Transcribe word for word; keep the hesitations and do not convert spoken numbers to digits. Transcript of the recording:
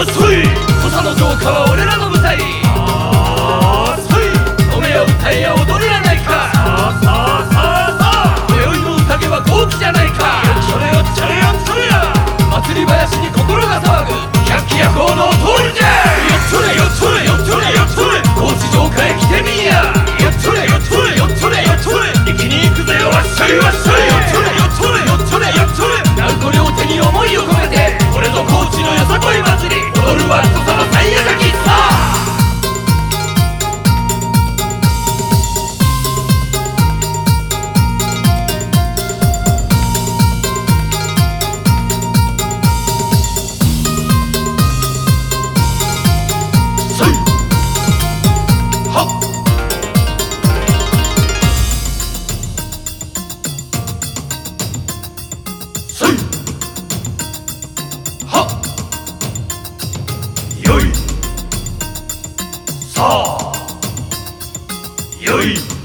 そい土佐の城下は俺らの舞台。あーそい飲めや歌えや踊れやないか。さあさあさあさあ今宵の宴は豪気じゃないか。よっちょれよっちょれよっちょれや祭り林に心が騒ぐ百鬼夜行の通りじゃ。よっちょれよっちょれよっちょれよっちょれ高知城下へ来てみいや。よっちょれよっちょれよっちょれよっちょれ生きに行くぜよわっしょいわっしょい。よっちょれよっちょれよっちょれよっちょれナウコ両手に思いを込めて俺ぞ高知のよさこい祭り踊るは土佐の最夜先さあ。よいさあよい